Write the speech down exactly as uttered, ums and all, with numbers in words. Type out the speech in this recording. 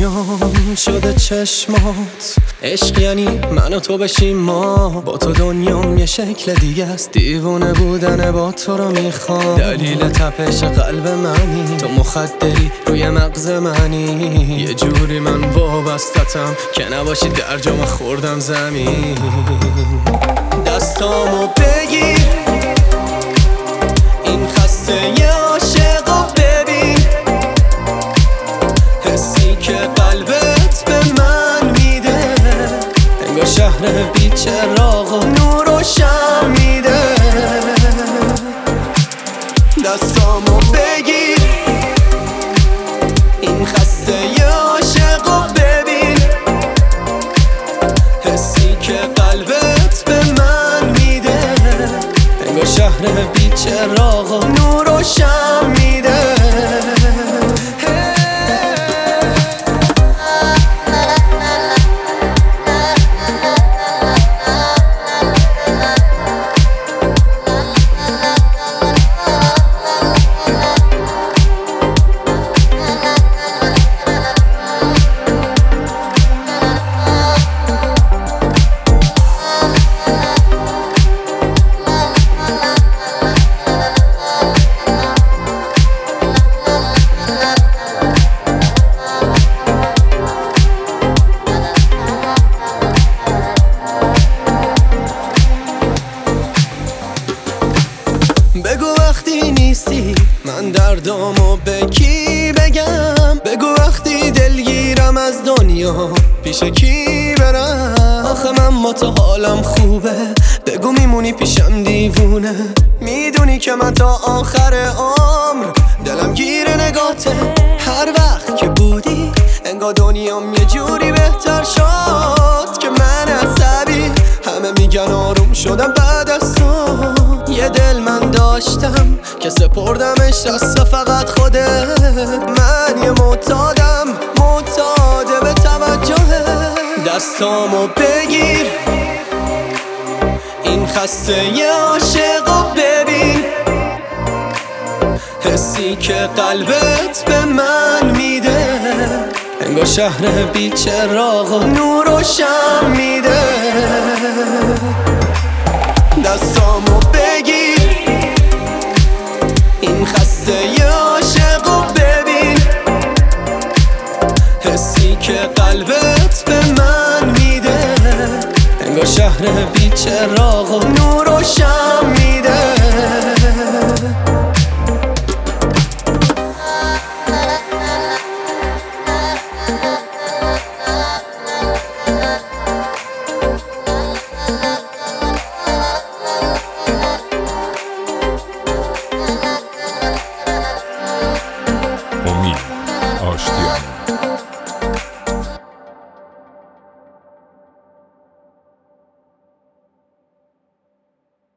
دنیام شده چشمات، عشق یعنی من و تو بشیم ما. با تو دنیام یه شکل دیگه است، دیوونه بودن با تو رو میخوام. دلیل تپش قلب منی، تو مخدری روی مغز منی. یه جوری من وابستتم که نباشی در جام خوردم زمین. دستامو بگیر، این خسته یه عاشقو ببین، حسی که قلبت به من میده. انگار شهر بی چراغ و نور و شم میده. دستامو بگیر، این خسته یه عاشقو ببین، حسی که قلبت به من میده. انگار شهر بی چراغ و نور و شم میده. بگو وقتی نیستی من دردامو به کی بگم. بگو وقتی دلگیرم از دنیا پیش کی برم. آخه من با تو حالم خوبه، بگو میمونی پیشم دیوونه. میدونی که من تا آخر عمر دلم گیر نگاته. هر وقت که بودی انگار دنیام یه جوری بهتر شد که من عصبی. همه میگن آروم شدم بعد از تو. یه دل من داشتم که سپردمش دست فقط خودت. من یه معتادم، معتاد به توجهت. دستامو بگیر، این خسته یه عاشقو ببین، حسی که قلبت به من میده. انگار شهر بی چراغ و نور و شم میده. دستامو بگیر، این خسته یه عاشقو ببین، حسی که قلبت به من میده. انگار شهر بی چراغ و نور و شم